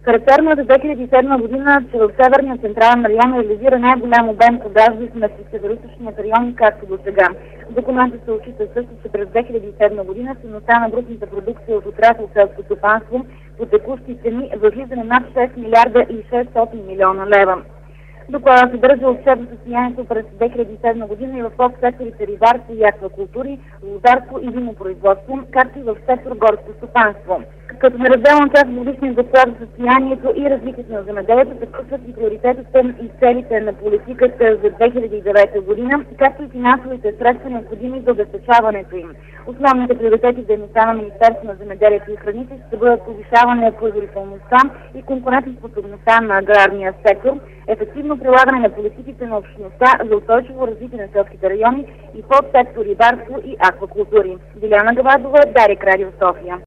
Характерно за 2007 година, че в Северния централен район реализира най-голям обем продажби вместо Североизточният район, както до сега. В документа се отчита също, че през 2007 година стойността на брутната продукция от отрасъл селско стопанство по текущи цени възлиза на над 6 милиарда и 600 милиона лева. Докладът съдържа отчет за състоянието през 2007 година и в подсекторите рибарство и аквакултури, лозарство и винопроизводство, както и в сектор горско стопанство. Като неразделна част в годишния доклад за състоянието и развитието на земеделието се включват и приоритетите и целите на политиката за 2009 година, както и финансовите средства, необходими за обезпечаването им. Основните приоритети в дейността на Министерството на земеделието и храните ще бъдат повишаване на производителността и конкурентоспособността на аграрния сектор, ефективно прилагане на политиките на общността за устойчиво развитие на селските райони и подсектор рибарство и аквакултури. Диляна Гавазова, Дарик, Радио София.